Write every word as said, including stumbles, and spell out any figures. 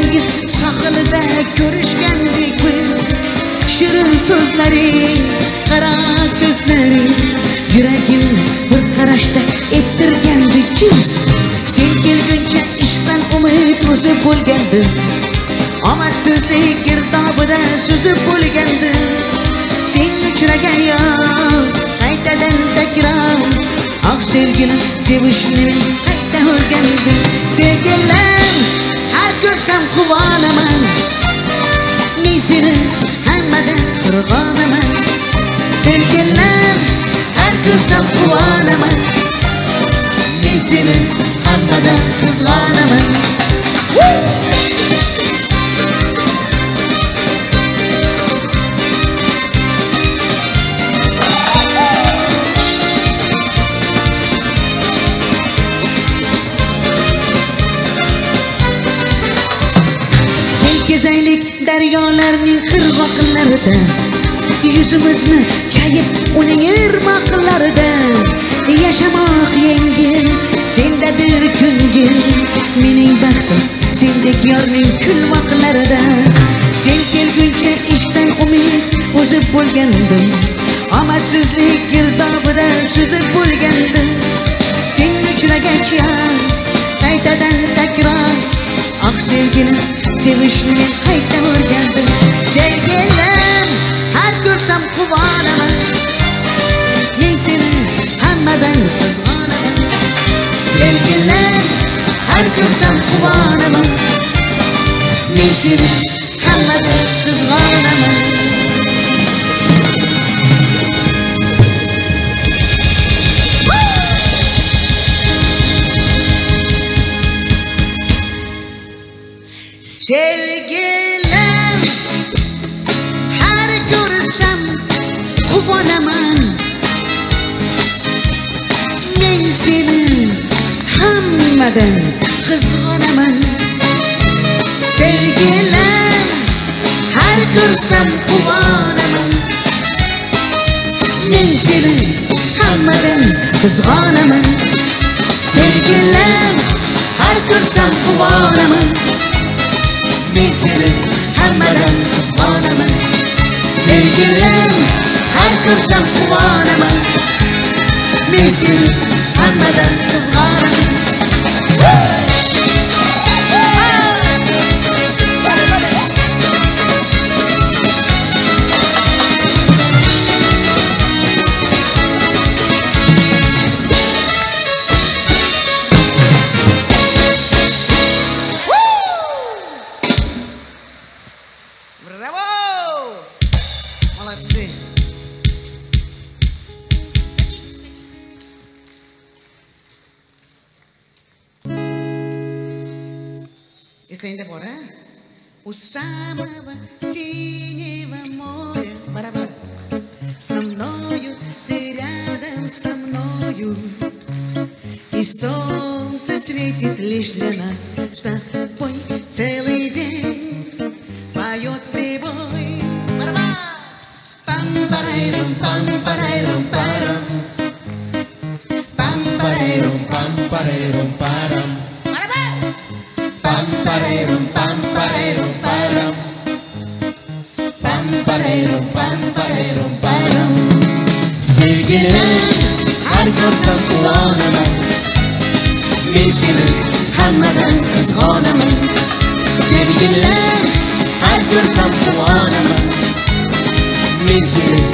dengiz sahilida ko'rishgandik biz. Shirin so'zlaring, qara ko'zlaring, yuragim bir qarashda ettirgandi jiz. Sen kelguncha ishqdan umid o'zib bo'lgandim, omadsizlik girdobida suzib bo'lgandim. Sen uchragan yo'q qaytadan takrar, ah sevgilim sevishni qayta o'rgandim. Sevgilim har ko'rsam quvonaman, men seni hammadan qirg'onaman. Sevgilim har ko'rsam quvonaman, men seni hammadan qizg'onaman. Kezaylik daryolarning qirg'oqlarida, yuzimizni chayib uning irmoqlarida. Yashamoq yengil, sendadir ko'ngil, mening baxtim sendek yorning kulmoqlarida. Sen kelguncha ishqdan umid o'zib bo'lgandim, omadsizlik girdobida suzib bo'lgandim. Sen uchragach qaytadan takrar, ah sevgilim sevishni men qayta o'rgandim. Sevgilim har ko'rsam quvonaman, men seni hammadan qizg'onaman. Sevgilim har ko'rsam quvonaman, men seni hammadan qizg'onaman. Sevgilim har ko'rsam quvonaman, men seni hammadan qizg'onaman. Sevgilim har ko'rsam quvonaman, men seni hammadan qizg'onaman. Sevgilim har ko'rsam quvonaman, men seni hammadan qizg'onaman. Sevgilim har ko'rsam quvonaman, men seni hammadan qizg'onaman. Если не добора, у самого синего моря барабан. Со мною, ты рядом со мною, и солнце светит лишь для нас. С тобой целый день поет прибой. Барабан! Пам-парайрум, пам-парайрум, парам. Пам-парайрум, пам-парайрум, парам. Pam parerum pam parerum param, pam parerum pam parerum param. Sevgilim har ko'rsam quvonaman, men seni hammadan qizg'onaman. Sevgilim har ko'rsam quvonaman, men seni